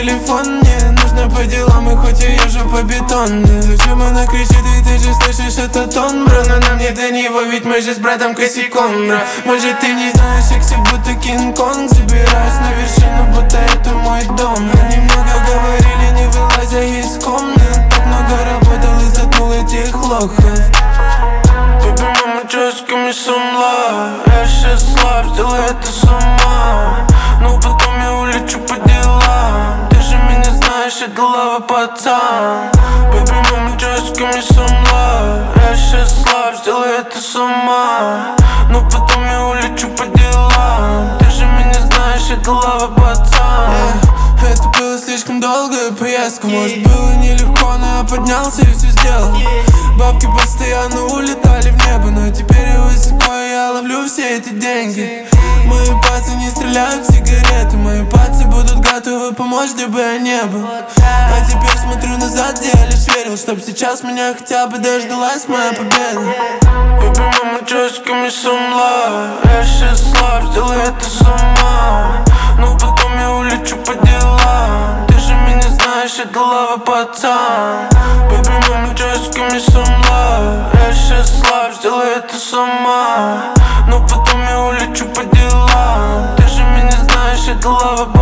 телефон, мне нужно по делам, и хоть я езжу по бетону. Зачем она кричит, и ты же слышишь этот тон, бро? Но нам не до него, ведь мы же с братом косяком, бро. Может ты не знаешь, я как будто Кинг-Конг. Забираюсь на вершину, будто это мой дом. Они много говорили, не вылазя из комнаты. Так много работал и заткнул этих лохов. Baby, mama, just give me some love. Я счастлив, сделай это сама. Но потом я улечу по делам. Ты же меня знаешь, это лава, пацан. Baby, mama, just give me some love. Я счастлив, сделай это сама. Но потом я улечу по делам. Ты же меня знаешь, это лава, пацан. Это было слишком долгая поездка. Может, было нелегко, но я поднялся и все сделал. Бабки постоянно улетали в небо, но теперь я высоко, и я ловлю все эти деньги. Мои пальцы не стреляют в сигареты. Мои пальцы будут готовы помочь, где бы я не был. А теперь смотрю назад, где я лишь верил, чтоб сейчас меня хотя бы дождалась моя победа. Baby, mama, just give me some love. Я счастлив, сделай это сама. Но потом я улечу по делам. Ты же меня знаешь, это лава, пацан. Baby, mama, just give me some love. Я счастлив, сделай это сама. Но потом я улечу по делам. Ты же меня знаешь, это лава, пацан.